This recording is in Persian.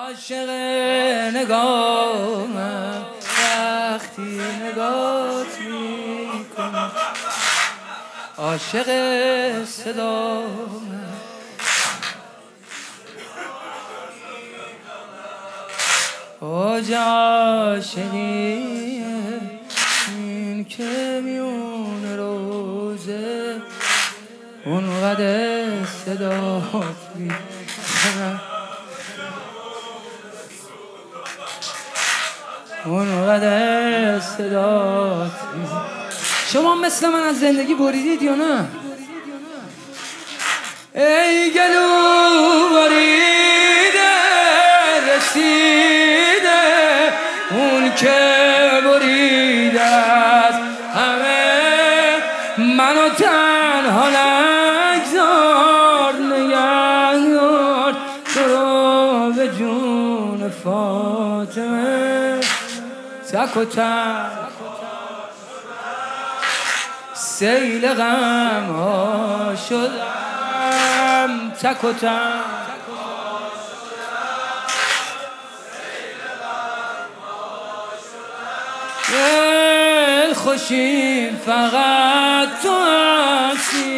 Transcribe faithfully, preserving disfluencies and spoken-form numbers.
عاشق نگاهم وقتی نگات میکنم، عاشق صدام اوج عاشقی این که میون روزه اونقدر صدات میکنم، اونقدر صدات میکنم. شما مثل من از زندگی بریدید یا نه؟ ای گلو بریده رسیده اون که بریده از همه، منو تنها نگذار نگهدار تو رو به جون فاطمه، تک و تک سیل غم ها شدم، تک و تک دل خوشیم فقط تو هستی.